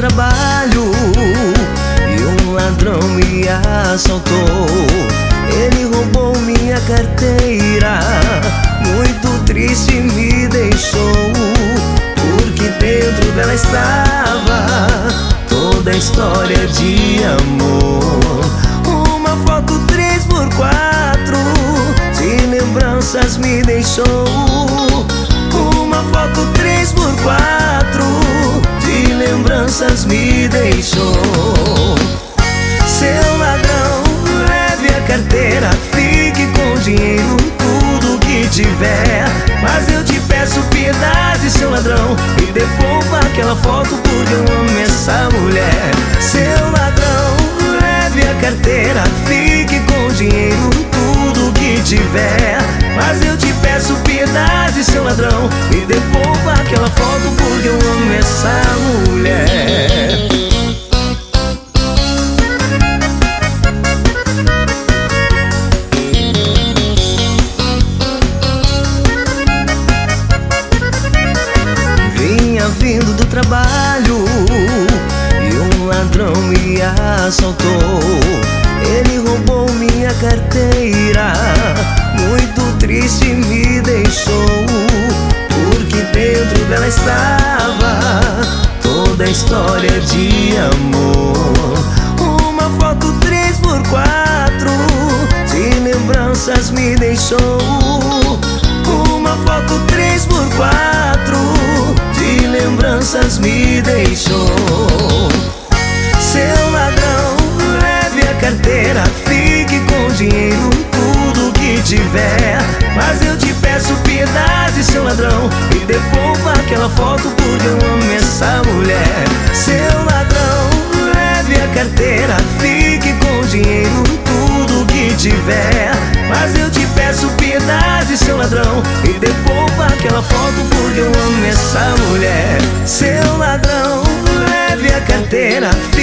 trabalho e um ladrão me assaltou. Ele roubou minha carteira, muito triste me deixou, porque dentro dela estava toda a história de amor. Uma foto 3x4 de lembranças me deixou. Uma foto 3x4 de lembranças me deixou. Seu ladrão, leve a carteira, fique com o dinheiro, tudo que tiver. Mas eu te peço piedade, seu ladrão, e devolva aquela foto, porque eu amo essa mulher. Seu ladrão, leve a carteira, fique com o dinheiro, tudo que tiver. Mas eu te peço piedade, seu ladrão, e devolva aquela foto, porque eu amo essa mulher. Vinha vindo do trabalho e um ladrão me assaltou. Ele roubou minha carteira, muito triste me deixou, porque dentro dela estava toda a história de amor. Uma foto 3x4 de lembranças me deixou. Uma foto 3x4 de lembranças me deixou. Seu ladrão, leve a carteira, fique com o dinheiro, tudo que tiver. Mas eu te peço piedade, seu ladrão, e devolva aquela foto, porque eu amo essa mulher. Seu ladrão, leve a carteira, fique com o dinheiro, tudo que tiver. Mas eu te peço piedade, seu ladrão, e devolva aquela foto, porque eu amo essa mulher. Seu ladrão, leve a carteira,